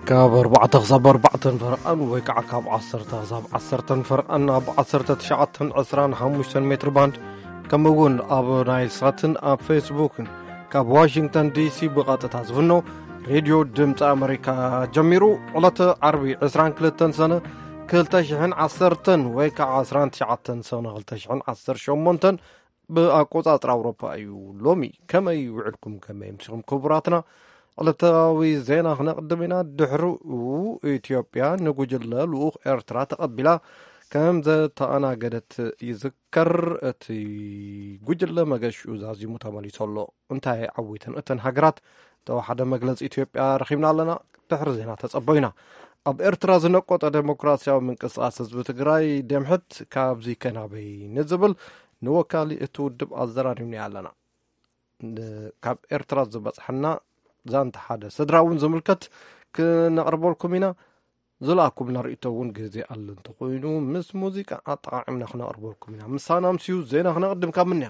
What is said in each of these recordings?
كاب 4 غصب 4 فرقان ويكع كاب 10 غصب 10 فرقان اب 10 تشعتن 25 متر باند كمون اب نايل ساتن اب فيسبوك كاب واشنطن دي سي بقطة زفنو راديو دمت امريكا جميرو على عربي 22 سنه كلتشحن 10 ويكع 19 سنه كلتشحن 10 شومونتن بأقوطات أوروبا أيو لومي كما يوعدكم كما يمسكم كبراتنا على تاوي زينا نقدمنا دحرو إثيوبيا نقول لوخ إرترا تقبلا كم ذا تأنا قدت يذكر تي قجل ما قش وزازي متمالي صلو انتهى عويتن اتن هجرات تو حدا مجلس إثيوبيا رخيمنا لنا دحر زينا تصبينا أب إرترا زنقوط ديمقراطيا من قصاص بتجراي دمحت كابزي كنابي نزبل نوكالي اتودب أزراريني علنا كاب إرترا زبصحنا زانت حدا سدراون زملكت كنقربوا لكم هنا زلاكم نريتون جزي ألن تقولوا مس موسيقى أطعمنا خنا نقربوا لكم هنا مسانا مسيو زينا خنا نقدم كاملنا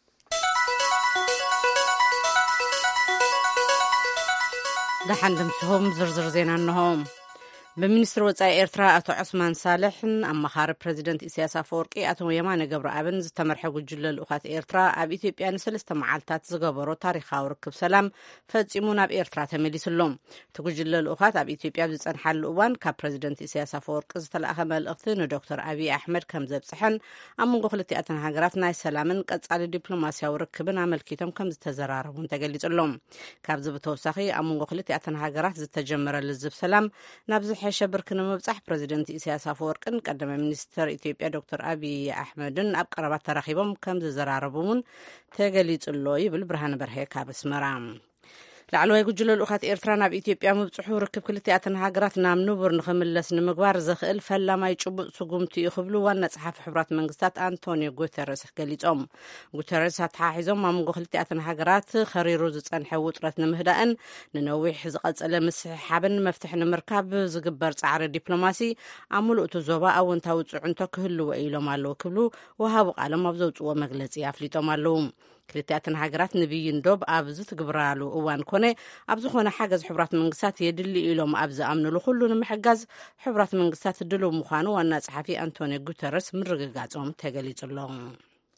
دحن دمسهم زرزر زينا أنهم بمنستر وصاي إرترا أتو عثمان صالح أمخار بريزيدنت إسياس أفورقي أتو يمان قبر أبن زتمرح جلل أخات إرترا أب إثيوبيا نسلست معالتات زقبرو تاريخا وركب سلام فتصيمونا بإرترا تمليس اللوم تقول الأخات أب إثيوبيا بزن حل الأوان كبريزيدنت إسياس أفورقي زتلأخ مالأختين دكتور أبي أحمد كمزب صحن أمون قخلتي أتن هاقرافنا السلامن قصال الدبلوماسيا وركبن عمل كيتم كم زتزراربون تقليس اللوم كابزب توساخي أمون قخلتي أتن هاقراف زتجمر للزب سلام نابز حشبر كنا مبصح بريزيدنت إسياس أفورقي قدم منستر إثيوبيا دكتور أبي أحمد أب قربات تراخيبهم كم زراربون تقليد اللوي بالبرهان برهي كابس مرام لعلو يقول الأخوات إرترانا بإثيوبيا مبصحو ركب كلتي أتنها قراتنا منوبر نخملس نمقبار زخل فلا ما يجب سقومتي يخبلو وانا صحاف حبرات منقستات أنطونيو غوتيرس قليتهم غوتيرس هتحاحزهم ما منقو خلتي أتنها قرات خريرو زتان حوط راتنا مهدأن ننويح زقات ألمس حابن مفتح نمركاب زقبر صعر دبلوماسي عملو أتوزوبا أو انتاو عنتو كهلو وإيلو مالو كبلو وهابق على مبزوط ومغلسي أفليتو مالو كلتاتن هاجرات نبيين دوب أبز تقبرالو وان كونه أبز خونا حاجز حبرات منقسات يدلي إلهم أبز أمنو لخلو نمحجز حبرات منقسات دلو مخانو والناس صحفي أنتوني غوتيرس من رقاقاتهم تقليد اللهم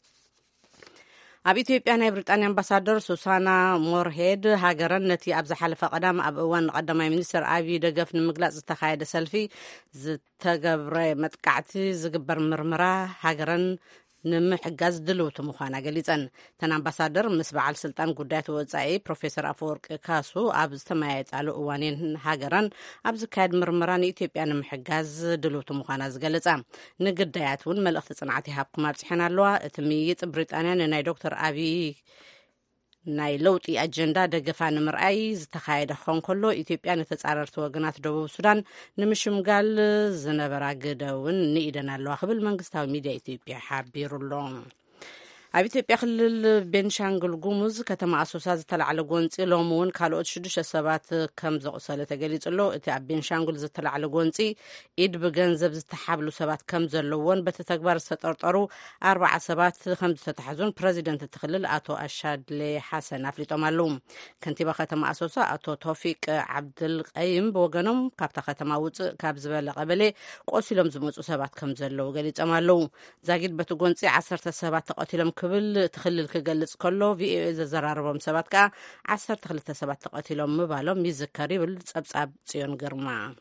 أب إثيوبيا ناي بريطانيا أمباسادور سوسانا مورهيد هاجرن نتي أبز حلفة قدام أب وان قدماي منستر أبي دقف نمقلاص زتخايد سلفي زتقبر متقعتي زقبر مرمرة هاجرن نمحجز دلوت مخانا قليزن تن أمباسادر مسبع السلطان قدات وزعي بروفيسور أفورق كاسو أبز تمايت على أوانين هاجران أبز كاد مرمران إثيوبيا نمحجز دلوت مخانا زقلزا نقداياتون ملأخت صنعتي هابكم أبسحنا اللوا تميت بريطانيا ناي دكتور أبي ناي لوطي أجندا دقفان مرأي زتخايد خون كله إثيوبيا نتسعررت وقنات دبوب السودان نمشم قال زنبرا قدون نيدنا اللوا خبل منقستاو ميديا إثيوبيا حابيرو اللون أب إثيوبيا خلال بنشانغل قومز كتما أسوسا زتلع لقونتي لومون كالوت شدوش السبات كم زقصالة تقليت اللو إتي أب بنشانغل زتلع لقونتي إيد بغنزب زتحابلو سبات كم زلوون بتتكبر سترطرو 4 سبات 5 تحزون بريزيدنت تخلل أتو أشاد لحسن أفليتو مالوم كنتيبا ختما أسوسا أتو توفيق عبد القيم بوغنم كابتا ختما وط كابزبال قبلي قوسيلم زموت سبات كم زلو قليت أمالو زاقيد بتقونتي 10 سبات تقاتلم قبل تخلل كجلس كله في إذا زراربهم سبات كا 10 تخلت سبات تقاتلهم مبالهم يذكري بالصبصاب صيون قرما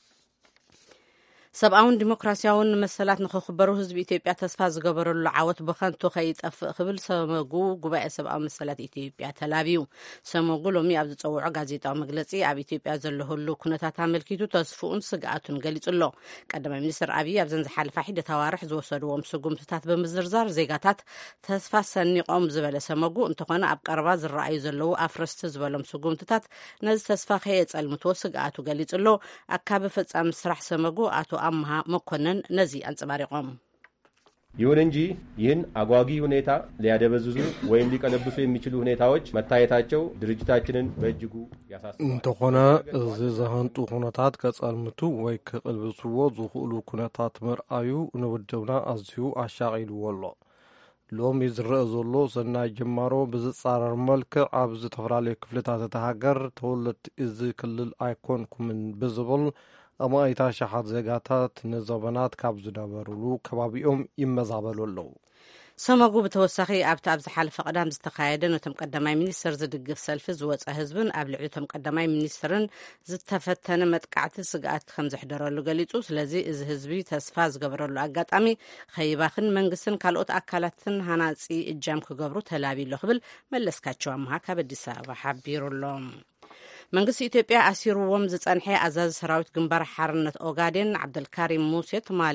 سبعون ديمقراطياون مسلات نخبرو حزب إثيوبيا تسفا زغبرلو عوت بخنتو خيطف خبل سمغو غباء سبعون مسلات إثيوبيا تلابيو سمغو لومي أبز تصوع غازيطاو مغلصي أب إثيوبيا زلهلو كنتات عملكيتو تسفون سغاتون غليصلو قدما منستر أبي أبزن زحلف حيد توارح زوسدوم سغومتات بمزرزار زيغاتات تسفا سنيقوم زبل سمغو انتخونه أب قربا زرأي زلو أفرست زبلم سغومتات نز تسفا خيصلمتو سغاتو غليصلو أكاب فصام سرح سمغو أتو أمها مكونن نزي أنصبارقهم ይሁን እንጂ ይህን አጓጊ ሁኔታ ሊያደበዝዙ ወይም ሊቀለብሱ የሚችሉ ሁኔታዎች መታየታቸው ድርጅታችንን በእጅጉ ያሳስባል። እንተኾነ እዚ ዘሃንጡ ሁነታት ከጸልምቱ ወይ ከቅልብስዎ ዝኽእሉ ኩነታት መርአዩ ንውድብና ኣዝዩ ኣሻቒልዎ ኣሎ። ሎሚ ዝረአ ዘሎ ሰናይ ጅማሮ ብዝጻረር መልክዕ ኣብ ዝተፈላለዩ ክፍልታት እታ ሃገር ተወለድቲ እዚ ክልል ኣይኮንኩምን ብዝብል ኣማይታ ሸሓት ዜጋታት ንዘበናት ካብ ዝነበሩሉ ከባቢኦም ይመዛበሉ ኣለዉ። ሰመጉ ብተወሳኺ ኣብቲ ኣብ ዝሓለፈ ቀዳም ዝተካየደ ነቶም ቀዳማይ ሚኒስትር ዝድግፍ ሰልፊ ዝወፀ ህዝብን ኣብ ልዕሊ እቶም ቀዳማይ ሚኒስትርን ዝተፈተነ መጥቃዕቲ ስግኣት ከም ዘሕደረሉ ገሊጹ ስለዚ እዚ ህዝቢ ተስፋ ዝገበረሉ ኣጋጣሚ ከይባኽን መንግስትን ካልኦት ኣካላትን ሃናፂ እጃም ክገብሩ ተላቢሎ ክብል መለስካቸው ኣምሃ ካብ ኣዲስ ኣበባ ሓቢሩሎም። መንግስቲ ኢትዮጵያ ኣሲርዎም ዝጸንሐ ኣዛዚ ሰራዊት ግንባር ሓርነት ኦጋዴን ዓብደልካሪም ሙሴ ትማሊ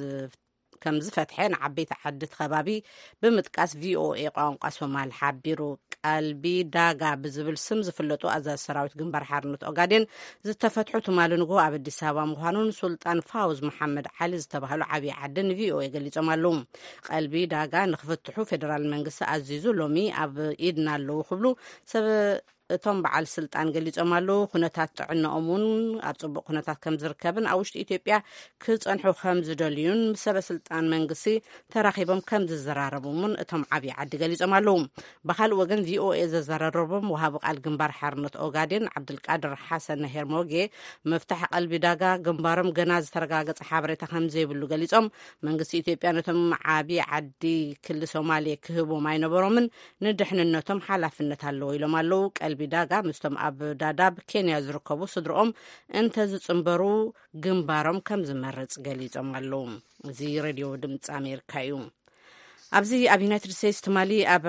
ከም ዝፈትሐ ንዓበይቲ ዓድት ከባቢ ብምጥቃስ ቪኦኤ ቋንቋ ሶማሊ ሓቢሩ። ቀልቢ ዳጋ ብዝብል ስም ዝፍለጡ ኣዛዚ ሰራዊት ግንባር ሓርነት ኦጋዴን ዝተፈትሑ ትማሊ ንጎ ኣብ ኣዲስ ኣበባ ምዃኑን ሱልጣን ፋውዝ መሓመድ ዓሊ ዝተባህሉ ዓብዪ ዓዲ ንቪኦኤ ገሊጾም ኣለዉ። ቀልቢ ዳጋ ንክፍትሑ ፌደራል መንግስቲ ኣዚዙ ሎሚ ኣብ ኢድና ኣለዉ ክብሉ ሰብ እቶም በዓል ስልጣን ገሊጾም ኣለዉ። ኩነታት ጥዕንኦም እውን ኣብ ጽቡቕ ኩነታት ከም ዝርከብን ኣብ ውሽጢ ኢትዮጵያ ክጸንሑ ከም ዝደልዩን ሰበ ስልጣን መንግስቲ ተራኺቦም ከም ዝዘራረቡን እቶም ዓብዪ ዓዲ ገሊጾም ኣለዉ። ብካልእ ወገን ቪኦኤ ዘዘራረቦም ወሃቢ ቃል ግንባር ሓርነት ኦጋዴን ዓብድልቃድር ሓሰን ሄርሞጌ መፍታሕ ቀልቢ ዳጋ ግንባሮም ገና ዝተረጋገጸ ሓበሬታ ከም ዘይብሉ ገሊጾም መንግስቲ ኢትዮጵያ ነቶም ዓብዪ ዓዲ ክልል ሶማሌ ክህቦም ኣይነበሮምን ንድሕንነቶም ሓላፍነት ኣለዎ ኢሎም ኣለዉ። ዳጋ ምስቶም ኣብ ዳዳብ ኬንያ ዝርከቡ ስድሮኦም እንተ ዝጽንበሩ ግንባሮም ከም ዝመርጽ ገሊጾም ኣለዉ። እዚ ሬድዮ ድምፂ ኣሜሪካ እዩ። ኣብዚ ኣብ ዩናይትድ ስቴትስ ትማሊ ኣብ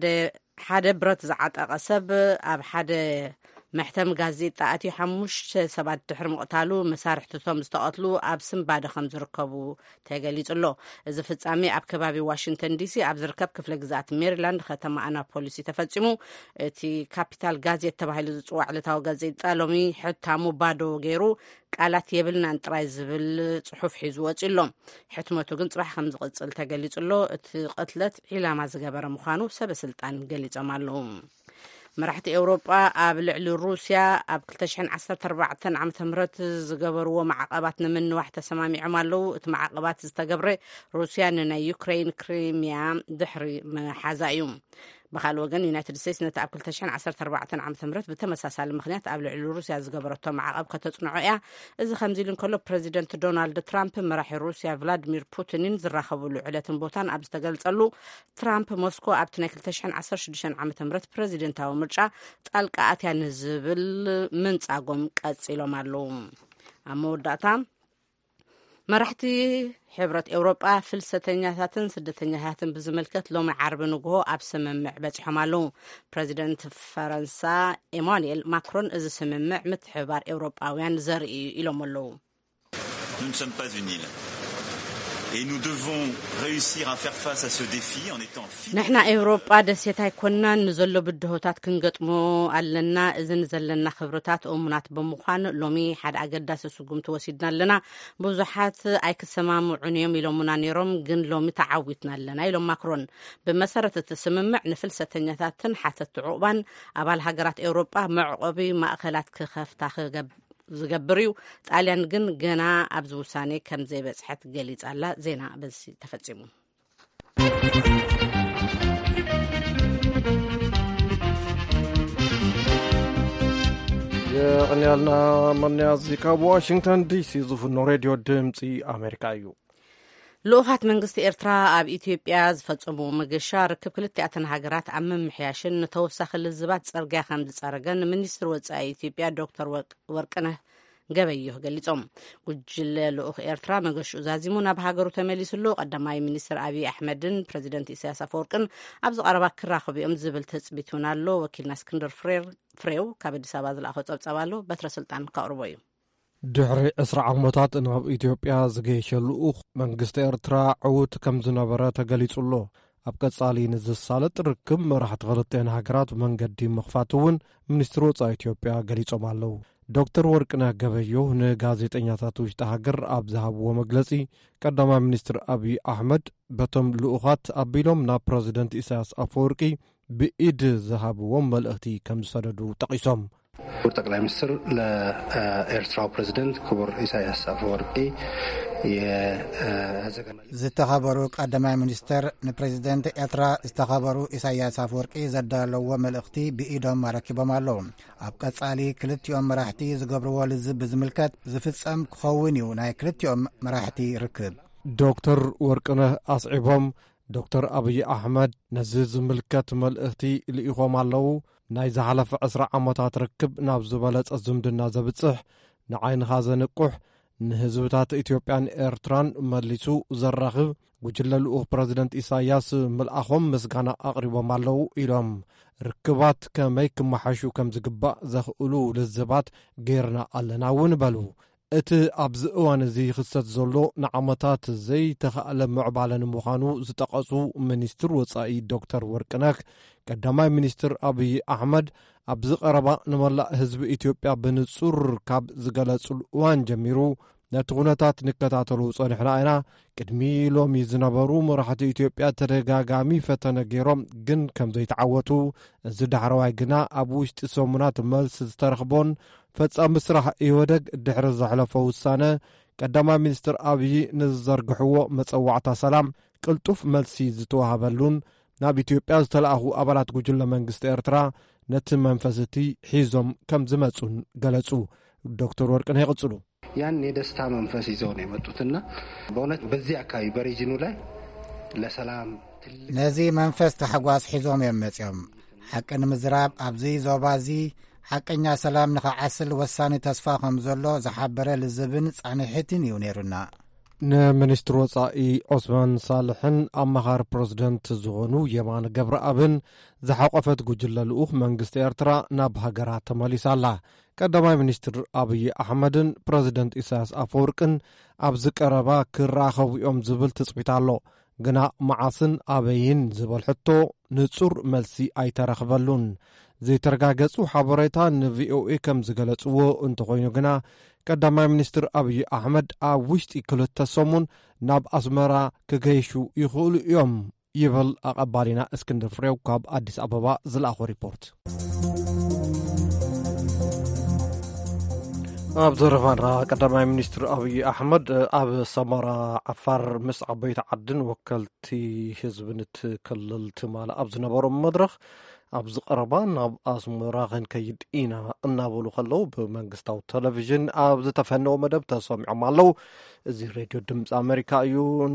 ሓደ ብረት ዝዓጠቐ ሰብ ኣብ ሓደ መሕተም ጋዜጣ ኣትዩ 5 ሰባት ድሕሪ ምቕታሉ መሳርሕትቶም ዝተቐትሉ ኣብ ስምባደ ከም ዝርከቡ ተገሊጹ ኣሎ። እዚ ፍጻሜ ኣብ ከባቢ ዋሽንግተን ዲሲ ኣብ ዝርከብ ክፍለ ግዛት ሜሪላንድ ከተማ ኣናፖሊስ ተፈጺሙ። እቲ ካፒታል ጋዜጣ ተባሂሉ ዝጽዋዕ ዕለታዊ ጋዜጣ ሎሚ ሕታሙ ባዶ ገይሩ ቃላት የብልናን ጥራይ ዝብል ጽሑፍ ሒዙ ወፂኡ ኣሎ። ሕትመቱ ግን ጽባሕ ከም ዝቕጽል ተገሊጹ ኣሎ። እቲ ቅትለት ዒላማ ዝገበረ ምዃኑ ሰበስልጣን ገሊጾም ኣለዉ። መራሕቲ ኤውሮጳ ኣብ ልዕሊ ሩስያ ኣብ 2014 ዓ.ም ዝገበርዎ ማዕቀባት ንምንዋሕ ተሰማሚዖም ኣለዉ። እቲ ማዕቀባት ዝተገብረ ሩስያ ንናይ ዩክሬን ክሪሚያ ድሕሪ መሓዛ እዩ። ብካልእ ወገን ዩናይትድ ስቴትስ ነቲ ኣብ 2014 ዓ.ም ብተመሳሳሊ ምክንያት ኣብ ልዕሊ ሩስያ ዝገበረቶ ማዕቀብ ከተጽንዖ እያ። እዚ ከምዚ ኢሉ እንከሎ ፕሬዚደንት ዶናልድ ትራምፕ መራሒ ሩስያ ቭላድሚር ፑቲንን ዝራኸብሉ ዕለትን ቦታን ኣብ ዝተገልጸሉ ትራምፕ ሞስኮ ኣብቲ ናይ 2016 ዓ.ም ፕሬዚደንታዊ ምርጫ ጣልቃ ኣትያ ንዝብል ምንጻጎም ቀጺሎም ኣለዉ። ኣብ መወዳእታ መራሕቲ ሕብረት ኤውሮጳ ፍልሰተኛታትን ስደተኛታትን ብዝምልከት ሎሚ ዓርቢ ንግሆ ኣብ ስምምዕ በፂሖም ኣለዉ። ፕሬዚደንት ፈረንሳ ኤማኑኤል ማክሮን እዚ ስምምዕ ምትሕብባር ኤውሮጳውያን ዘርኢ ኢሎም ኣለዉ። ንሕና ኤውሮጳ ደሴት ኣይኮንናን ንዘሎ ብድሆታት ክንገጥሞ ኣለና። እዚ ንዘለና ክብርታት እሙናት ብምዃን ሎሚ ሓደ ኣገዳሲ ስጉምቲ ወሲድና ኣለና። ብዙሓት ኣይክሰማምዑን እዮም ኢሎሙና ነይሮም፣ ግን ሎሚ ተዓዊትና ኣለና ኢሎም ማክሮን። ብመሰረት እቲ ስምምዕ ንፍልሰተኛታትን ሓተቲ ዕቑባን ኣባል ሃገራት ኤውሮጳ መዕቆቢ ማእከላት ክኸፍታ ዝገብር እዩ። ጣልያን ግን ገና ኣብዚ ውሳኔ ከም ዘይበጽሐት ገሊጻ ኣላ። ዜና በዚ ተፈጺሙ። የቅንያልና መናያዚ ካብ ዋሽንግተን ዲሲ ዝፍኖ ሬድዮ ድምፂ ኣሜሪካ እዩ። ልኡኻት መንግስቲ ኤርትራ ኣብ ኢትዮጵያ ዝፈጸሙ መገሻ ርክብ ክልቲኣተን ሃገራት ኣብ ምምሕያሽን ንተወሳኺ ልዝባት ጽርግያ ከም ዝጸረገን ሚኒስትሪ ወጻኢ ኢትዮጵያ ዶክተር ወርቅነህ ገበየሁ ገሊጾም። ጉጅለ ልኡኽ ኤርትራ መገሽኡ ዛዚሙ ናብ ሃገሩ ተመሊሱሉ ቀዳማይ ሚኒስትር ኣብዪ ኣሕመድን ፕሬዚደንት ኢሳያስ ኣፈወርቅን ኣብ ዝቐረባ ክራኸቡ እዮም ዝብል ተፅቢት እውን ኣሎ። ወኪልና እስክንድር ፍሬው ካብ ኣዲስ ኣበባ ዝለኣኸ ጸብጸብ ኣሎ። በትረ ስልጣን ካቅርቦ እዩ። ድሕሪ 20 ዓመታት ናብ ኢትዮጵያ ዝገየሸ ልኡኽ መንግስቲ ኤርትራ ዕዉት ከም ዝነበረ ተገሊጹሎ። ኣብ ቀጻሊ ንዝሳለጥ ርክብ መራሕቲ ክልቲአን ሃገራት መንገዲ ምኽፋት እውን ሚኒስትሪ ወጻኢ ኢትዮጵያ ገሊጾም ኣለዉ። ዶክተር ወርቅነህ ገበየሁ ንጋዜጠኛታት ውሽጢ ሃገር ኣብ ዝሃብዎ መግለጺ ቀዳማይ ሚኒስትር ኣብዪ ኣሕመድ በቶም ልኡኻት ኣቢሎም ናብ ፕሬዚደንት ኢሳያስ ኣፈወርቂ ብኢድ ዝሃብዎም መልእኽቲ ከም ዝሰደዱ ጠቒሶም ጠቅላይ ሚኒስትር ለኤርትራው ፕሬዝዳንት ክቡር ኢሳያስ አፈወርቂ ዝተኸበሩ ቀዳማይ ሚኒስተር ንፕሬዚደንት ኤርትራ ዝተኸበሩ ኢሳያስ አፈወርቂ ዘዳለዎ መልእኽቲ ብኢዶም ረኪቦም ኣለዉ። ኣብ ቀጻሊ ክልቲኦም መራሕቲ ዝገብርዎ ልዝብ ብዝምልከት ዝፍጸም ክኸውን እዩ ናይ ክልቲኦም መራሕቲ ርክብ። ዶክተር ወርቅነህ ኣስዒቦም ዶክተር ኣብይ ኣሕመድ ነዚ ዝምልከት መልእኽቲ ልኢኾም ኣለዉ። ናይ ዝሓለፈ 20 ዓመታት ርክብ ናብ ዝበለጸ ዝምድና ዘብጽሕ ንዓይንኻ ዘንቁሕ ንህዝብታት ኢትዮጵያን ኤርትራን መሊሱ ዘራኽብ ጉጅለ ልኡኽ ፕረዚደንት ኢሳያስ ምልኣኾም ምስጋና ኣቕሪቦም ኣለዉ ኢሎም ርክባት ከመይ ክመሓሹ ከም ዝግባእ ዘኽእሉ ልዝባት ጌርና ኣለና እውን በሉ። እቲ ኣብዚ እዋን እዚ ክሰት ዘሎ ንዓመታት ዘይተኸኣለ ምዕባለ ንምዃኑ ዝጠቐሱ ሚኒስትር ወጻኢ ዶክተር ወርቅነህ ቀዳማይ ሚኒስትር ኣብይ ኣሕመድ ኣብዚ ቀረባ ንመላእ ህዝቢ ኢትዮጵያ ብንጹር ካብ ዝገለጹሉ እዋን ጀሚሩ ነቲ ኩነታት ንከታተሉ ጸኒሕና ኢና። ቅድሚ ሎሚ ዝነበሩ መራሕቲ ኢትዮጵያ ተደጋጋሚ ፈተነ ገይሮም ግን ከም ዘይተዓወቱ እዚ ዳሕረዋይ ግና ኣብ ውሽጢ ሰሙናት መልሲ ዝተረኽቦን ፈጻሚ ስራሕ ኢወደግ ድሕሪ ዘሕለፈ ውሳነ ቀዳማይ ሚኒስትር ኣብይ ንዝዘርግሕዎ መጸዋዕታ ሰላም ቅልጡፍ መልሲ ዝተዋሃበሉን ናብ ኢትዮጵያ ዝተለኣኹ ኣባላት ጉጅለ መንግስቲ ኤርትራ ነቲ መንፈስ እቲ ሒዞም ከም ዝመጹን ገለጹ። ዶክተር ወርቅነህ ይቕጽሉ። ያን የደስታ መንፈስ ይዘው ነው የመጡትና በእውነት በዚህ አካባቢ በሪጅኑ ላይ ለሰላም ነዚ መንፈስ ተሐጓስ ሒዞም የመጽኦም ሓቂ ንምዝራብ ኣብዚ ዞባዚ ሓቀኛ ሰላም ንኸዓስል ወሳኒ ተስፋ ከም ዘሎ ዝሓበረ ልዝብን ጻንሕትን እዩ ነይሩና። ንሚኒስትር ወጻኢ ዑስማን ሳልሕን ኣመኻሪ ፕረዚደንት ዝኾኑ የማነ ገብረአብን ዝሓቆፈት ጉጅለ ልኡኽ መንግስቲ ኤርትራ ናብ ሃገራ ተመሊሳላ። ቀዳማይ ሚኒስትር ኣብይ ኣሕመድን ፕረዚደንት ኢሳያስ ኣፈወርቅን ኣብዚ ቀረባ ክራኸቡ እዮም ዝብል ትጽቢት ኣሎ። ግና መዓስን ኣበይን ዝብል ሕቶ ንጹር መልሲ ኣይተረኽበሉን። ዘይተረጋገጹ ሓበሬታ ንቪኦኤ ከም ዝገለጽዎ እንተኾይኑ ግና ቀዳማይ ሚኒስትር ኣብይ ኣሕመድ ኣብ ውሽጢ 2 ሰሙን ናብ ኣስመራ ክገይሹ ይኽእሉ እዮም ይብል ኣቐባሊና እስክንድር ፍሬው ካብ ኣዲስ ኣበባ ዝለኣኾ ሪፖርት። ኣብ ዘረፋና ቀዳማይ ሚኒስትር ኣብይ ኣሕመድ ኣብ ሰመራ ዓፋር ምስ ዓበይቲ ዓድን ወከልቲ ህዝብን ትክልል ትማል ኣብ ዝነበሮም መድረኽ ኣብ ዝቐረባ ናብ ኣስመራ ክንከይድ ኢና እናበሉ ከለዉ ብመንግስታዊ ቴሌቭዥን ኣብ ዝተፈነወ መደብ ተሰሚዖም ኣለዉ። እዚ ሬድዮ ድምፂ ኣሜሪካ እዩ።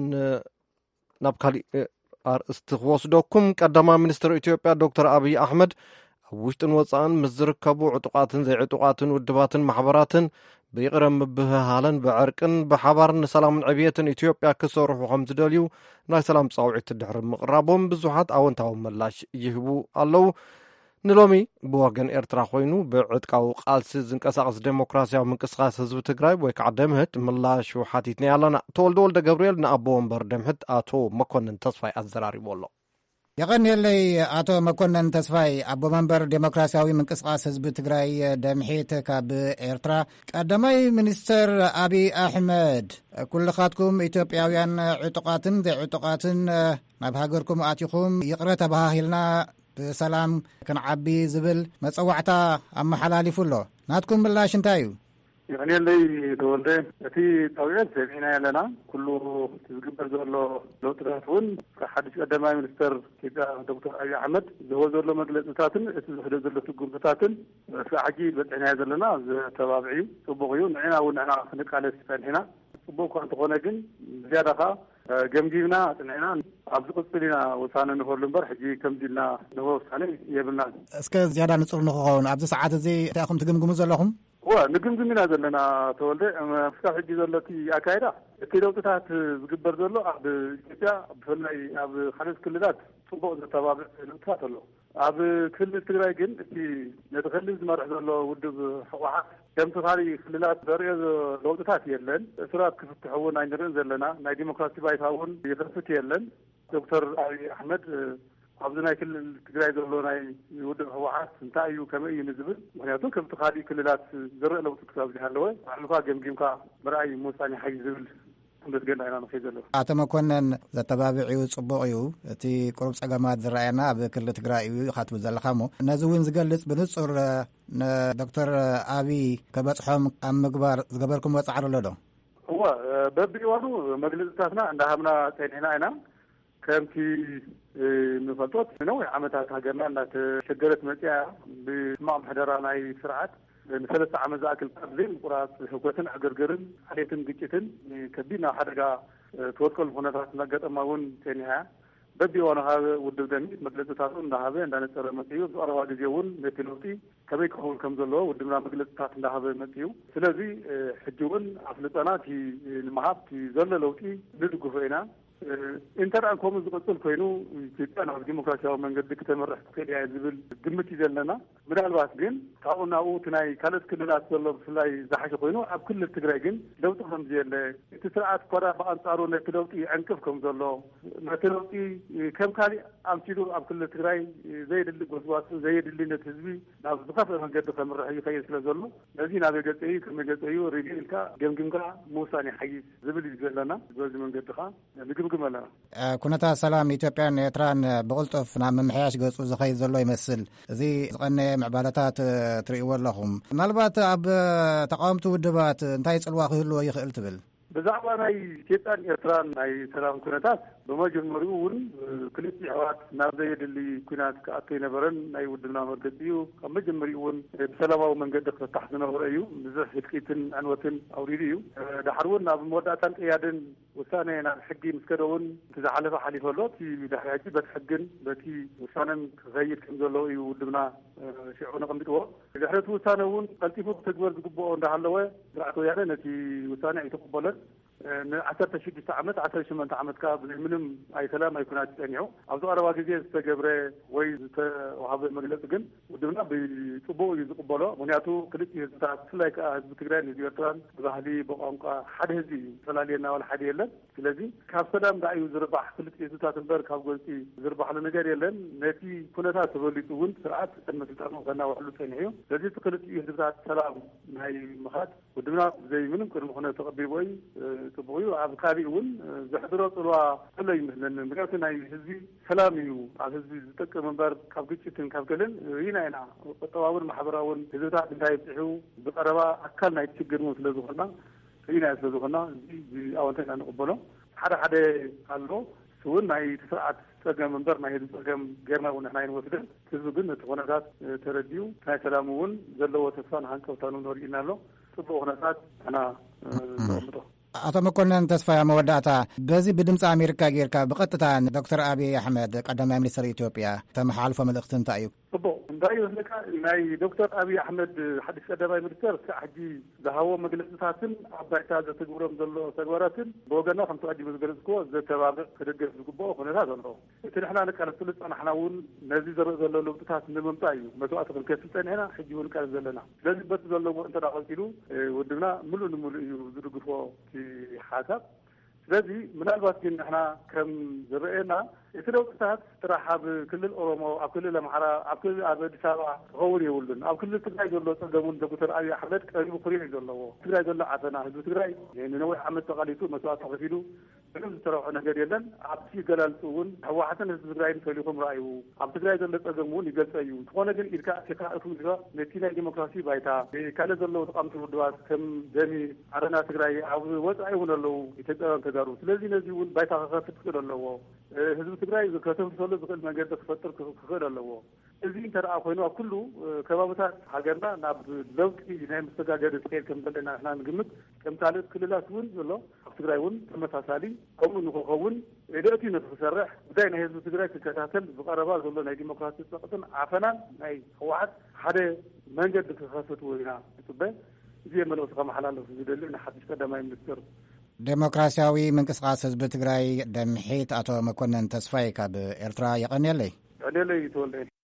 ናብ ካሊእ ኣርእስቲ ክወስደኩም ቀዳማይ ሚኒስትር ኢትዮጵያ ዶክተር ኣብይ ኣሕመድ ኣብ ውሽጥን ወፃእን ምስ ዝርከቡ ዕጡቃትን ዘይዕጡቃትን ውድባትን ማሕበራትን ብይቕረ ምብህሃለን ብዕርቅን ብሓባርን ንሰላምን ዕብየትን ኢትዮጵያ ክሰርሑ ከም ዝደልዩ ናይ ሰላም ጻውዒት ድሕሪ ምቕራቦም ብዙሓት ኣወንታዊ ምላሽ ይህቡ ኣለዉ። ንሎሚ ብወገን ኤርትራ ኮይኑ ብዕጥቃዊ ቃልሲ ዝንቀሳቐስ ዴሞክራሲያዊ ምንቅስቃስ ህዝቢ ትግራይ ወይ ከዓ ደምህት ምላሹ ሓቲትና ኣለና። ተወልደ ወልደ ገብርኤል ንኣቦ ወንበር ደምህት አቶ መኮንን ተስፋይ ኣዘራሪቡ ኣሎ። የቐኒለይ አቶ መኮንን ተስፋይ ኣቦ መንበር ዴሞክራሲያዊ ምንቅስቃስ ህዝቢ ትግራይ ደምሒት ካብ ኤርትራ ቀዳማይ ሚኒስትር ኣብይ ኣሕመድ ኩልኻትኩም ኢትዮጵያውያን ዕጡቃትን ዘይዕጡቃትን ናብ ሃገርኩም ኣቲኹም ይቕረ ተባሂልና ብሰላም ክንዓቢ ዝብል መፀዋዕታ ኣመሓላሊፉ ኣሎ። ናትኩም ምላሽ እንታይ እዩ? ይቕኒለይ ተወልደ እቲ ጣውዒት ሰሚዕና ኣለና ኩሉ ዝግበር ዘሎ ለውጥታት እውን ሓድሽ ቀዳማይ ሚኒስትር ኢትዮጵያ ዶክተር ኣብይ ኣሕመድ ዝህቦ ዘሎ መግለፂታትን እቲ ዝሕደ ዘሎ ትጉምትታትን ሕጂ በፅሕና ዘለና ዝተባብዒ ፅቡቅ እዩ። ንዕና እውን ንዕና ክንቃለስ ፀኒሕና ፅቡቅ እኳ እንተኾነ ግን ዝያዳኻ ገምጊምና ፅኒዕና ኣብዚ ቅፅል ኢና ውሳነ ንኽህሉ እምበር ሕጂ ከምዚ ኢልና ንህቦ ውሳነ የብልና። እስከ ዝያዳ ንፁር ንክኸውን ኣብዚ ሰዓት እዚ እንታይ ኢኹም ትግምግሙ ዘለኹም? ንግምግም ኢና ዘለና ተወልደ ክሳብ ሕጂ ዘሎቲ ኣካይዳ እቲ ለውጥታት ዝግበር ዘሎ ኣብ ኢትዮጵያ ብፍላይ ኣብ ካልኦት ክልላት ፅቡቅ ዘተባብዕ ለውጥታት ኣሎ። ኣብ ክልል ትግራይ ግን እቲ ነቲ ክልል ዝመርሕ ዘሎ ውድብ ህወሓት ከምቲ ካሊእ ክልላት ዘርእዮ ለውጥታት የለን። እስራት ክፍትሕ እውን ኣይንሪእን ዘለና። ናይ ዲሞክራሲ ባይታ እውን ይኸፍት የለን። ዶክተር ኣብይ ኣሕመድ ኣብዚ ናይ ክልል ትግራይ ዘሎ ናይ ውድብ ህወሓት እንታይ እዩ ከመይ እዩ ንዝብል ምክንያቱም ከምቲ ካሊእ ክልላት ዝርአ ለውጢ ክሳብ ዚ ኣለወ ባዕልካ ገምጊምካ ምርኣይ ምውሳኔ ሓይ ዝብል እንደገና አይና ነው ከዘለው አቶ መኮንን ዘተባብዒው ጽቡቕ እዩ እቲ ቁሩብ ጸገማት ዝረአየና ኣብ ክልል ትግራይ እዩ ካትብ ዘለኻሞ ነዚ እውን ዝገልጽ ብንጹር ዶክተር አብይ ከበጽሖም ኣብ ምግባር ዝገበርኩም ጻዕሪ ኣሎ ዶ? እዋ በቢዋኑ መግለጽታትና እንዳሃምና ጸኒሕና ኢና ከምቲ ንፈልጦት ነው ዓመታት ሃገርና እንዳተሸገረት መጽያ ብስማዕ ምሕደራ ናይ ስርዓት ንሰለስተ ዓመት ዝኣክል ካብዘይ ምቁራፅ ህወትን ዕግርግርን ሓሌትን ግጭትን ከቢድና ሓደጋ ተወጥቀሉ ኩነታት እናገጠማ እውን ጸኒሓ በቢዋኑ ሃበ ውድብ ደሚት መግለጽታቱ እንዳሃበ እንዳነጸረ መጽዩ ዝቐረባ ግዜ እውን ነቲ ለውጢ ከመይ ክኸውን ከም ዘለዎ ውድብና መግለጽታት እንዳሃበ መጽዩ ስለዚ ሕጂ እውን ኣፍልጠናት ንምሃብቲ ዘሎ ለውጢ ንድግፎ ኢና ኢንተርኣን ከምኡ ዝቕፅል ኮይኑ ኢትዮጵያ ናብ ዲሞክራሲያዊ መንገዲ ክትመርሕ ትኽእል እያ ዝብል ግምት እዩ ዘለና ምናልባት ግን ካብኡ ናብኡ እቲ ናይ ካልኦት ክልላት ዘሎ ብፍላይ ዝሓሸ ኮይኑ ኣብ ክልል ትግራይ ግን ለውጢ ከምዘየለ እቲ ስርዓት ኮዳ ብኣንጻሩ ነቲ ለውጢ ዕንቅፍ ከም ዘሎ ነቲ ለውጢ ከም ካሊእ ኣምሲሉ ኣብ ክልል ትግራይ ዘየድሊ ጎስጓስን ዘየድሊ ነቲ ህዝቢ ናብ ዝኸፍአ መንገዲ ከምርሕ ይኸይድ ስለ ዘሎ ነዚ ናበይ ገፀ እዩ ከመይ ገፀ እዩ ሪቪው ኢልካ ገምጊምካ ምውሳኔ ሓይስ ዝብል እዩ ዘለና በዚ መንገዲ ኻ ኩነታት ሰላም ኢትዮጵያን ኤርትራን ብቕልጡፍ ናብ ምምሕያሽ ገጹ ዝኸይድ ዘሎ ይመስል እዚ ዝቐነየ ምዕባለታት ትርእይዎ ኣለኹም ምናልባት ኣብ ተቃወምቲ ውድባት እንታይ ጽልዋ ክህልዎ ይኽእል ትብል? ብዛዕባ ናይ ኢትዮጵያን ኤርትራን ናይ ሰላም ኩነታት ብመጀመሪኡ እውን ክልተ ሕዋት ናብ ዘየድሊ ኩናት ክኣቱ ይነበረን ናይ ውድብና መርገፂ እዩ ካብ መጀመሪኡ እውን ብሰላማዊ መንገዲ ክፍታሕ ዝነበረ እዩ ብዙሕ ህድቂትን ዕንወትን ኣውሪዱ እዩ ድሓር እውን ናብ መወዳእታን ቅያድን ውሳነ ናብ ሕጊ ምስከደ እውን እቲ ዝሓለፈ ሓሊፉ ኣሎ እቲ ድሕሪ ሕጂ በቲ ሕግን በቲ ውሳነን ክኸይድ ከም ዘለዎ እዩ ውድብና ሽዑ ነቐሚጥዎ ድሕሪ እቲ ውሳነ እውን ቀልጢፉ ክትግበር ዝግብኦ እንዳሃለወ ስርዓት ወያነ ነቲ ውሳነ ኣይተቐበለን ن16 ዓመት 18 ዓመት ካብ ምንም ኣይሰላም ኣይኩናት ጸኒዑ ኣብ ዝቐረባ ግዜ ዝተገብረ ወይ ዝተዋሃበ መግለጽ ግን ውድብና ብጽቡቕ እዩ ዝቕበሎ ምክንያቱ ክልተ ህዝብታት ብፍላይ ከዓ ህዝቢ ትግራይ ህዝቢ ኤርትራን ብባህሊ ብቋንቋ ሓደ ህዝቢ እዩ ተፈላለየና ወላ ሓደ የለን ስለዚ ካብ ሰላም ዳእዩ ዝርባሕ ክልተ ህዝብታት እምበር ካብ ጎንፂ ዝርባሕሉ ነገር የለን ነቲ ኩነታት ተበሊጡ እውን ስርዓት ቅድመ ስልጣኑ ከናውሕሉ ጸኒዑ እዩ ስለዚ እቲ ክልተ ህዝብታት ሰላም ናይ ምኻድ ውድብና ዘይ ምንም ቅድሚ ኩነት ተቐቢሉ ወይ ጽቡቕ እዩ ኣብ ካሊእ እውን ዘሕድሮ ጽልዋ ዘሎ ይመስለኒ ምክንያቱ ናይ ህዝቢ ሰላም እዩ ኣብ ህዝቢ ዝጠቅም እምበር ካብ ግጭትን ካብ ገለን ኢና ኢና ቁጠባውን ማሕበራውን ህዝብታት እንታይ ይብፅሑ ብቐረባ ኣካል ናይ ችግር እውን ስለ ዝኾና ኢና ስለ ዝኾና እዚ ኣወንታ ኢና ንቕበሎ ሓደ ሓደ ኣሎ እውን ናይ ስርዓት ፀገም እምበር ናይ ህዝቢ ፀገም ጌርና እውን ንሕና ይንወስድን ህዝቢ ግን ነቲ ኩነታት ተረዲዩ ናይ ሰላም እውን ዘለዎ ተስፋ ንሃንቀውታኑ ነሪእና ኣሎ ጽቡቕ ኩነታት ኣና ንቕምጦ አቶ መኮንን ተስፋይ መወዳእታ በዚ ብድምፂ አሜሪካ ጌርካ ብቐጥታ ዶክተር አብይ አሕመድ ቀዳማይ ሚኒስትር ኢትዮጵያ ተመሓልፎ መልእኽቲ እንታይ እዩ? ጽቡቕ እንታይ ይመስለካ ናይ ዶክተር አብይ አሕመድ ሓድሽ ቀዳማይ ሚኒስትር ሕጂ ዝሃቦ መግለጽታትን ኣብ ባይታ ዘተግብሮም ዘሎ ተግባራትን ብወገና ከም ተቐዲሙ ዝገለጽክዎ ዘተባብዕ ክድገፍ ዝግብኦ ኩነታት ኣሎ እቲ ንሕና ንቃልስሉ ፀናሕና እውን ነዚ ዘርኢ ዘሎ ለውጥታት ንምምፃእ እዩ መስዋዕቲ ክንከፍል ፀኒሕና ሕጂ እውን ቃል ዘለና ስለዚ በቲ ዘለዎ እንተዳ ቀፂሉ ውድብና ሙሉእ ንሙሉእ እዩ ዝድግፎ ሓሳብ ስለዚ ምናልባት ግን ንሕና ከም ዝረአየና እቲ ለውጥታት ጥራሕ ኣብ ክልል ኦሮሞ ኣብ ክልል ኣምሓራ ኣብ ክልል ኣብ ኣዲስ ኣበባ ክኸውን የብሉን ኣብ ክልል ትግራይ ዘሎ ፀገሙን ዶክተር አብይ አሕመድ ቀሪቡ ክሪኦ እዩ ዘለዎ ትግራይ ዘሎ ዓተና ህዝቢ ትግራይ ንነዊሕ ዓመት ተቃሊጡ መስዋዕቲ ከፊሉ ምንም ዝተረብሖ ነገር የለን ኣብቲ ገላልፁ እውን ህወሓትን ህዝቢ ትግራይን ፈሊኹም ረኣዩ ኣብ ትግራይ ዘሎ ፀገም እውን ይገልፀ እዩ ዝኾነ ግን ኢልካ ሴካ እቱ ኢልካ ነቲ ናይ ዲሞክራሲ ባይታ ካልእ ዘለዉ ተቃምቲ ውድባት ከም ደሚ ኣረና ትግራይ ኣብ ወፃኢ እውን ኣለዉ ኢትዮጵያውያን ተጋሩ ስለዚ ነዚ እውን ባይታ ክኸፍት ክኽእል ኣለዎ ህዝቢ ትግራይ ከተምሰሉ ዝኽእል መንገዲ ክፈጥር ክኽእል ኣለዎ እዚ እንተረኣ ኮይኑ ኣብ ኩሉ ከባቢታት ሃገርና ናብ ለውጢ ናይ መስተጋገዲ ዝኸይድ ከም ዘለና ንሕና ንግምት ከም ካልኦት ክልላት እውን ዘሎ ኣብ ትግራይ እውን ተመሳሳሊ ከምኡ ንክኸውን ደእቲ ንክሰርሕ ጉዳይ ናይ ህዝቢ ትግራይ ክከታተል ዝቐረባ ዘሎ ናይ ዲሞክራሲ ፀቕጥን ዓፈናን ናይ ህወሓት ሓደ መንገዲ ክኸፍት ኢና ንፅበ እዚ መልእኽቲ ከመሓላለፍ ዝደሊ ንሓድሽ ቀዳማይ ሚኒስትር ዴሞክራሲያዊ ምንቅስቃስ ህዝቢ ትግራይ ደምሒት አቶ መኮንን ተስፋይ ካብ ኤርትራ የቀኒየለይ ተወልደ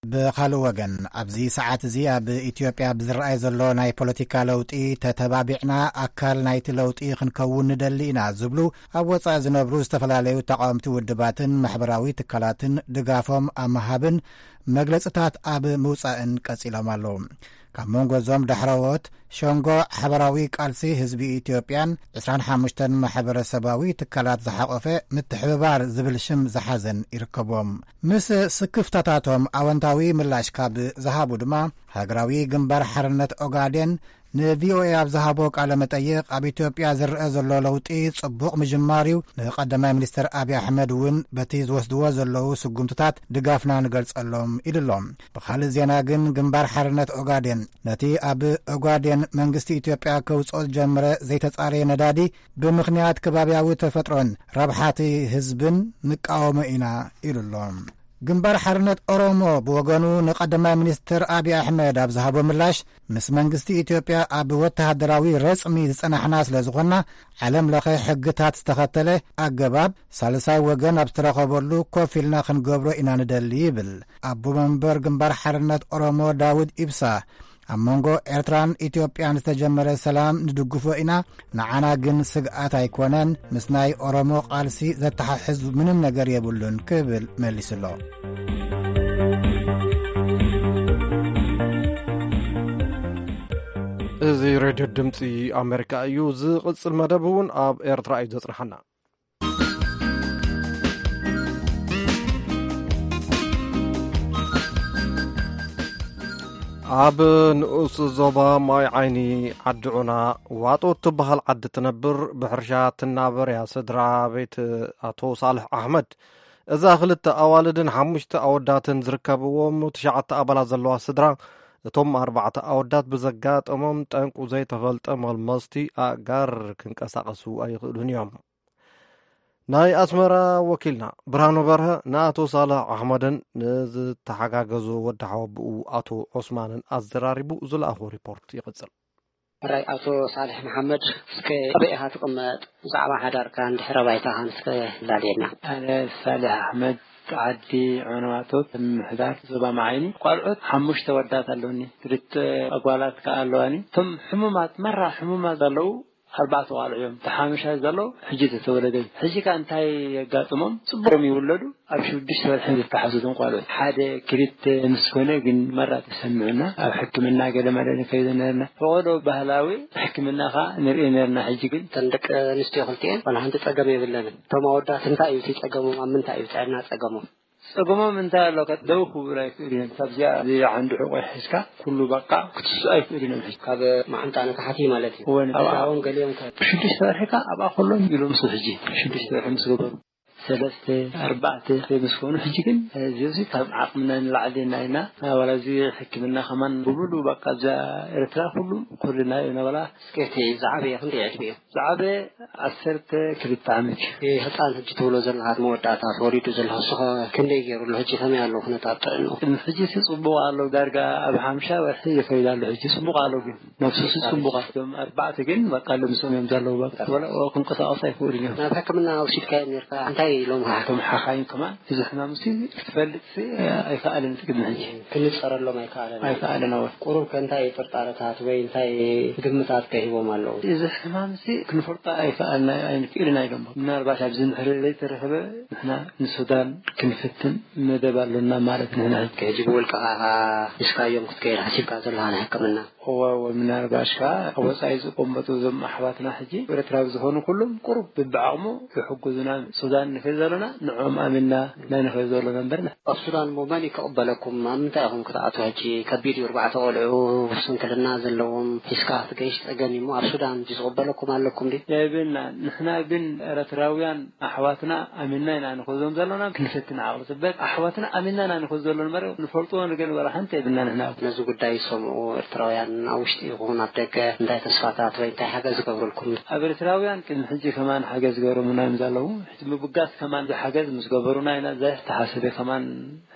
بخالو وغن ابزي ساعات زي بإثيوبيا بزرأي زلو ناي بوليتيكا لوطي تتبابعنا أكال نايت لوطي خنكون ندلينا زبلو أبوصا زنبرو استفلاليو تقامتي ودباتن محبراوي تكالاتن دقافهم أمهابن مجلسات أب موسائن كسيلامالو كمونغو زوم دحروت شونغو حبراوي قالسي حزبي إثيوبيان 25 محبر سباوي تكالات زحقفه متحبار زبل شم زحزن يركبهم مس سكفتاتاتهم اونتاوي ملاش كاب زهابو دما هاغراوي جنبار حرنت اوغادين نVOA ابزهابو قال مطيق اب ኢትዮጵያ ዝርአ ዘሎ ለውጢ ጽቡቕ መጀመሪው ንቀዳማይ ሚኒስትር አብይ አሕመድ ውን በቲ ዝወስድዎ ዘለው ስጉምትታት ድጋፍና ንገልጸሎም ኢልሎም በኻል ዜና ግን ግንባር ሓርነት ኦጋዴን ነቲ ኣብ ኦጋዴን መንግስቲ ኢትዮጵያ ከውጾ ጀመረ ዘይተጻረየ ነዳዲ ብምኽንያት ከባቢያዊ ተፈጥሮን ረብሓቲ ህዝብን ንቃወመ ኢና ኢልሎም ግንባር ሓርነት ኦሮሞ በወገኑ ንቀዳማይ ሚኒስትር አብይ አሕመድ ኣብዝሃቦ ምላሽ ምስ መንግስቲ ኢትዮጵያ ኣብ ወተሃደራዊ ረጽሚ ዝጸናሕና ስለዝኾና ዓለም ለኸ ሕግታት ዝተኸተለ ኣገባብ ሳልሳይ ወገን ኣብ ዝተረኸበሉ ኮፍ ኢልና ክንገብሮ ኢና ንደሊ ይብል ኣቦ መንበር ግንባር ሓርነት ኦሮሞ ዳውድ ኢብሳ ኣብ መንጎ ኤርትራን ኢትዮጵያን ዝተጀመረ ሰላም ንድግፎ ኢና ንዓና ግን ስግኣት ኣይኮነን ምስ ናይ ኦሮሞ ቃልሲ ዘተሓሕዝ ምንም ነገር የብሉን ክብል መሊስሎ እዚ ሬድዮ ድምፂ ኣሜሪካ እዩ ዝቕጽል መደብ እውን ኣብ ኤርትራ እዩ ዘጽንሐና ኣብ ንኡስ ዞባ ማይ ዓይኒ ዓድዑና ዋጦ ትበሃል ዓዲ ትነብር ብሕርሻ ትናበር ያ ስድራ ቤት ኣቶ ሳልሕ ኣሕመድ እዛ ክልተ ኣዋልድን 5 ኣወዳትን ዝርከብዎም 9 ኣባላት ዘለዋ ስድራ እቶም 4 ኣወዳት ብዘጋጠሞም ጠንቁ ዘይተፈልጠ መልመስቲ ኣጋር ክንቀሳቀሱ ኣይኽእሉን እዮም ናይ ኣስመራ ወኪልና ብርሃኑ በርሀ ንኣቶ ሳልሕ ኣሕመድን ንዝተሓጋገዙ ወዲ ሓወብኡ ኣቶ ዑስማንን ኣዘራሪቡ ዝለኣኾ ሪፖርት ይቕጽል راي أتو صالح محمد سكي أبيها تقمت زعما حدار كان دحر بايتها نسكي لالينا أنا صالح أحمد عدي عنواتو محدار زبا معيني قالعود حموش تودات اللوني تريد أقوالات كألواني ثم حمومات مرة حمومات ذلو 4 قالعيهم تحامش هذا له حجيت تولدي حجي كان تاي قاطمهم صبرهم يولدوا ابشو دش الحين تحسدون قالوا حاجه كريت مسكونه جن مره تسمعنا او حكمنا قال ما لنا كيدنا فولو بهلاوي حكمنا خا نرينا حجي كن تندك نستي خلتين وانا انت تقبي بلنا تمودا سنتا يوتي تقمو امنتا يوتعنا تقمو سقمو من تا لو كدوخو رايك يرين سبجا دي عنده حقوق حسكا كله بقى كتسايف يرين الحسكا ما انت انا كحتي مالتي اون قال يوم شدش فرحكا ابا كلهم يلوم سوجي شدش فرحم سوبر 3 4 مسكون حجيكن زيوزي تاب عقمنا العدينا هنا ولا زي حكمنا كمان بقولوا بقى جا ارترا كلنا هنا ولا سكتي زعبي فندي عجبي زعبي 10 كريت عامل هطال حجي تولو زلها موداتا فوريتو زلها سخ كندي يغيروا الحجي كم يالو هنا تاطنو الحجي سيصبوا قالوا دارغا ابو حمشه وحي يفيدال الحجي سبوا قالوا ግን نفسه سبوا قالوا 4 ግን በቃ ለምሰም يمزالو بقى ولا كن قصا صيفوري ما حكمنا وشيت كاين يرفع انت لهم حكم حقاين كمان إذا إحنا مسي تفلت في أي فعل نتقدم هني كل صار له ما يفعل أي فعل نور قرب كنت أي فرطارة وين تاي قمتات كهيبو مالو إذا إحنا مسي كل فرطة أي فعلنا أي كيرنا يدوم النار باش عبزين حرر لي ترهبه إحنا من السودان كنفتن ندبر لنا مالتنا هنا كيجيبوا لك إسكا يوم كتير حسيب كاتر لنا حكمنا هو من الباشا هو سايز قمتو زم أحواتنا حجي ورتراوز هون كلهم قرب بالبعمو يحجزنا السودان نفذلنا نعم آمنا لا نفذلنا نبرنا السودان مباني كقبلكم أمتاهم كرأتوا هجي كبير 4 أولعو وسنت النازل لهم إسكات جيش أجاني مو السودان جزء قبلكم علىكم دي يا بنا نحنا بن رتراويان أحواتنا آمنا لا نفذلنا زلنا كنفتنا عاوز بس أحواتنا آمنا لا نفذلنا مرة نفرطوا نقول ولا حنت بنا نحنا نزوج دايسهم ورتراويان أوشتي يكون عندك نداي تصفاتات وين تاي حاجة زقبر لكم أبرتراويان كن حجي كمان حاجة زقبر منا نزلوا بقاس كمان حاجة مسقبرونا هنا زي تحاسبه كمان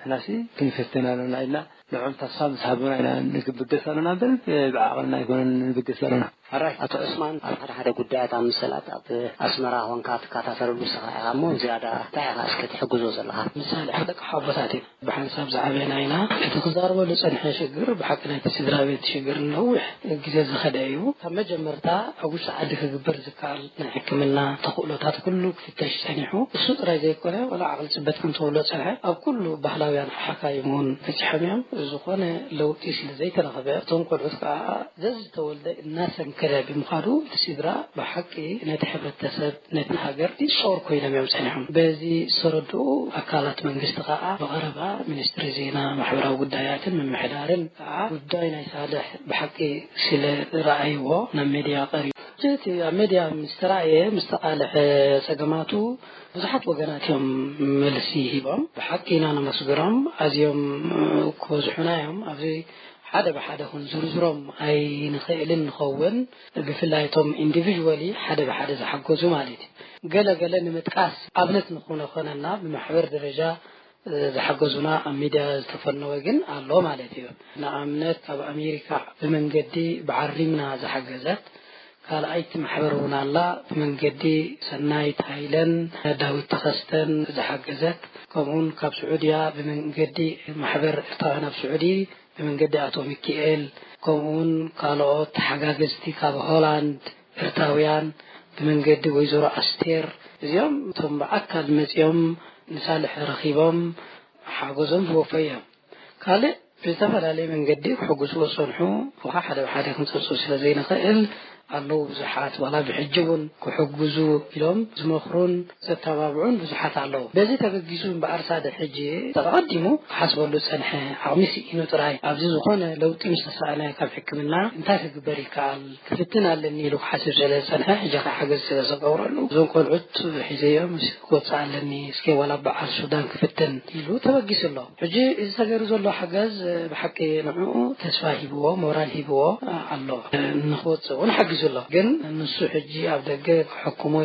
نحناسي كنفتنا لنا نعم تصام صاحبنا إلى نبقسنا بل بعقلنا يكون نبقسنا أراي أتو عثمان هذا قدات عن مسألة أسمرا وانكات كاتافر بسها مو زيادة تعرف أسكت حجوز الله مثال هذا حبساتي بحساب زعبنا هنا تقدر ولا صنح شجر بحقنا تسدرابيت شجر نوح جزاز خدايو ثم جمرتا أقول سعدك جبر زكال نحكمنا تقولات كله في تشتنحو الصوت راجع كله ولا عقل سبتكم تقولات صنح أو كله بحلاويان حكايمون فتحميهم زخانة لو تيسل زي تنخبر تنقل عسكا زز تولد الناس كذا بمخارو تسيدرا بحكي نتحب التسب نتحجر دي صور كوينا ميمسحنهم بزي سردو أكالات من قستقاء بغربا منستر زينا محبرا وقدايات من محدارن قداينا يسالح بحكي سل رأيوه نميديا قريب جيتي ميديا مسترعية مستقالح سقماتو بزحت وقناتهم ملسيهبهم بحكينا نمسقرهم أزيهم كوزحنا يوم أزي حدا بحدا هون زرزرهم أي نخيلن نخون بفلايتهم individually حدا بحدا زحقوزو مالتي قال نمتقاس أبنت نخونا خوننا بمحور درجة زحقوزونا ميديا تفنوا جن الله مالتي نأمنت أب أمريكا بمن قدي بعرمنا زحقزات قال أيت محبرونا الله بمن قدي سناي تايلن داوود تخستن زحقزات كمون كاب سعودية بمن قدي محبر ارتانا بسعودي بمن قدي أتو ميكيل كمون قالوا تحقاقزتي كاب هولاند ارتاويان بمن قدي ويزورا أستير زيوم ثم بأكد مزيوم نسالح رخيبهم حاجزهم وفيهم قال بيتفر عليه من قدي حجز وصنحو وحدا وحدا خمسة سلازين خيل الله بزحات ولا بحجبون كحجزو إلهم زمخرون ستتابعون بزحات الله بزي تجيزون بأرصاد الحجة تقدموا حسب اللي سنحة عمسي إنه تراي عبزي زخونة لو تمشي سألنا كم حكمنا انتهى بريكال كفتنا لأني لو حاسب جلال سنحة حجة حجز سقورا له زون كل عد حزية مش قد سأل لأني سكي ولا بعد السودان كفتن له تبجيس الله حجة إذا جرز الله حجز بحكي نوعه تسفاهي بوا مورالي بوا الله نخوض ونحجز الله جن النصح الجي عبد الجاك حكومة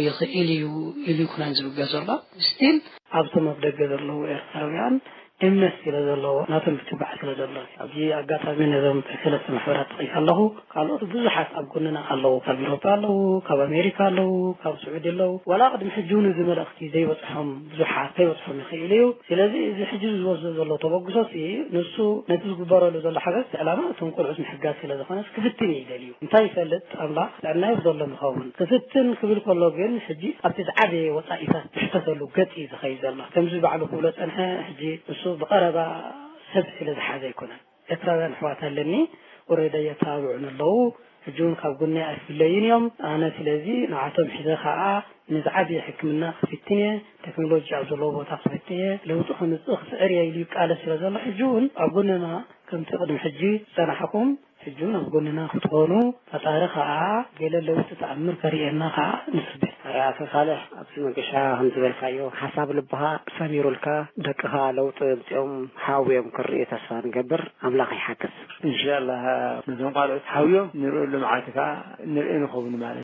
يخيلي كنا نزب جزلا ستيل عبد ما بدك جزلا وإرساليان إمس إلى الله ناتم بتبع إلى الله أبي أجات من نظام ثلاث محورات قيس الله قالوا بزحات أبكوننا الله كأوروبا الله كأمريكا الله كأسعودية الله ولا قد محجون زمر أختي زي وصحهم بزحات زي وصحهم يخيليو سلذي إذا حجز وزد الله طبقة في نصو نتيجة برا لزل حاجات علامات تنقل عزم حجات إلى ذخانس كفتني يدليو انتهي فلت الله لأنه يفضل مخاون كفتن قبل كل جن حجي أبتدعي وطائفات تحتفلوا قتي زخيز الله تمزج على قولة أنها حجي بقربة سبس لزحاذ يكون إتراغان حواتها لني وريدا يتابعون الله الجون قابقنا أسفلين يوم أنا سلازي نعطم حزاخاء نزعبي حكمنا في التنية تكنولوجيا عبد الله وطاقة في التنية لو تخون الأخص أريا يليك على سلاز الله الجون قابقنا كم تقدم حجي سنحكم الجون قابقنا خطغونو فتارخاء قيل لو تتعمر كريئناها نسبة يا أخي صالح أبسم قشا همز بالكايو حساب لبها سمير الكا دقها لو تبتيهم حاويهم كرئي تسفان قبر أملاقي حكس إن شاء الله نزون قالوا حاويهم نرؤوا لمعاتك نرئي نخوبنا معنا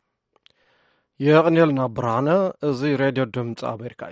يغني لنا برانا زي راديو دمت أمريكاي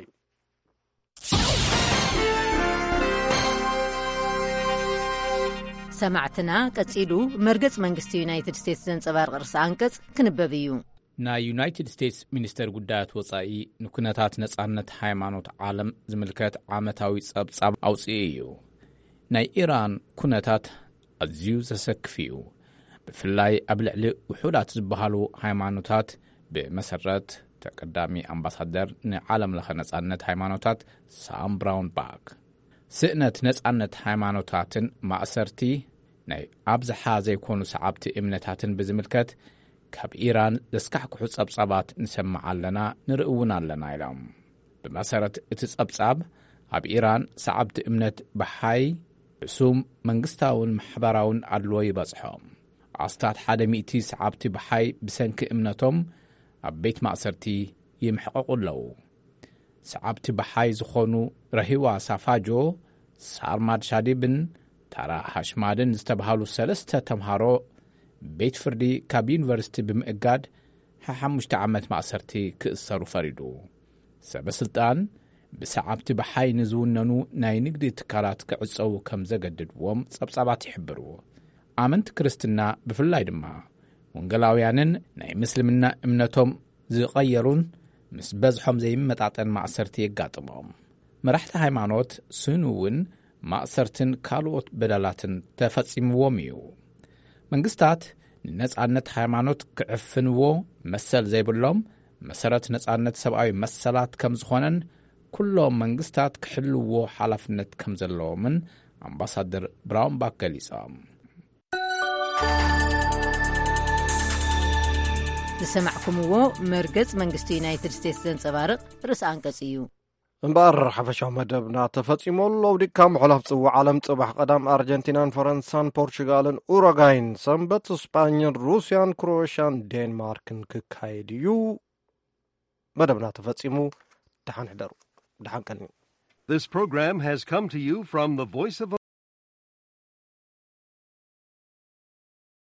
سمعتنا كتسيدو مرقص منغستي يونايتد ستيتس زنصبار قرص أنقص كنببيو ናይ ዩናይትድ ስቴትስ ሚኒስተር ጉዳያት ወጻኢ ንኩነታት ነጻነት ሃይማኖት ዓለም ዝምልከት ዓመታዊ ጸብጻብ ኣውጽኡ እዩ። ናይ ኢራን ኩነታት ኣዝዩ ዘሰክፍ እዩ። ብፍላይ ኣብ ልዕሊ ውሑዳት ዝበሃሉ ሃይማኖታት ብመሰረት ተቀዳሚ ኣምባሳደር ንዓለም ለኸ ነጻነት ሃይማኖታት ሳም ብራውንባክ ስእነት ነጻነት ሃይማኖታትን ማእሰርቲ ናይ ኣብዝሓ ዘይኮኑ ሰዓብቲ እምነታትን ብዝምልከት ካብ ኢራን ዘስካሕክሑ ጸብጻባት ንሰምዕ ኣለና ንርእውን ኣለና ኢሎም። ብመሰረት እቲ ጸብጻብ ኣብ ኢራን ሰዓብቲ እምነት ብሓይ እሱም መንግስታውን ማሕበራውን ኣድሎ ይበጽሖም። ኣስታት 100 ሰዓብቲ ብሓይ ብሰንኪ እምነቶም ኣብ ቤት ማእሰርቲ ይምሕቐቑ ኣለዉ። ሰዓብቲ ብሓይ ዝኾኑ ረሂዋ ሳፋጆ፣ ሳርማድ ሻዲብን ታራ ሃሽማድን ዝተብሃሉ 3 ተምሃሮ ቤት ፍርዲ ካብ ዩኒቨርሲቲ ብምእጋድ 5 ዓመት ማእሰርቲ ክእሰሩ ፈሪዱ። ሰበስልጣን ብሰዓብቲ ብሓይኒ ዝውነኑ ናይ ንግዲ ትካላት ክዕፀው ከም ዘገድድዎም ጸብጻባት ይሕብሩ። ኣመንቲ ክርስትና ብፍላይ ድማ ወንጌላውያንን ናይ ምስልምና እምነቶም ዝቐየሩን ምስ በዝሖም ዘይመጣጠን ማእሰርቲ የጋጥሞም። መራሕቲ ሃይማኖት ስኑውን ማእሰርትን ካልኦት በደላትን ተፈጺምዎም እዩ። መንግስታት ንነጻነት ሃይማኖት ክዕፍንዎ መሰል ዘይብሎም መሰረት ነጻነት ሰብኣዊ መሰላት ከም ዝኾነን ኩሎም መንግስታት ክሕልዎ ሓላፍነት ከም ዘለዎምን ኣምባሳደር ብራውንባክ ገሊጾም። ዝሰማዕኩምዎ መርገጽ መንግስቲ ዩናይትድ ስቴትስ ዘንጸባርቕ ርእሲ አንቀጽ እዩ። እምበር ሓፈሻዊ መደብና ተፈጺሞሎ ውዲካ ምሕላፍ ጽዋዕ ዓለም ጽባሕ ቀዳም ኣርጀንቲናን ፈረንሳን ፖርቹጋልን ኡሩጓይን ሰንበት ስፓኝን ሩስያን ክሮኤሽያን ዴንማርክን ክካየድ እዩ። መደብና ተፈጺሙ ድሓን ሕደሩ ድሓን ቀኒ። This program has come to you from the Voice of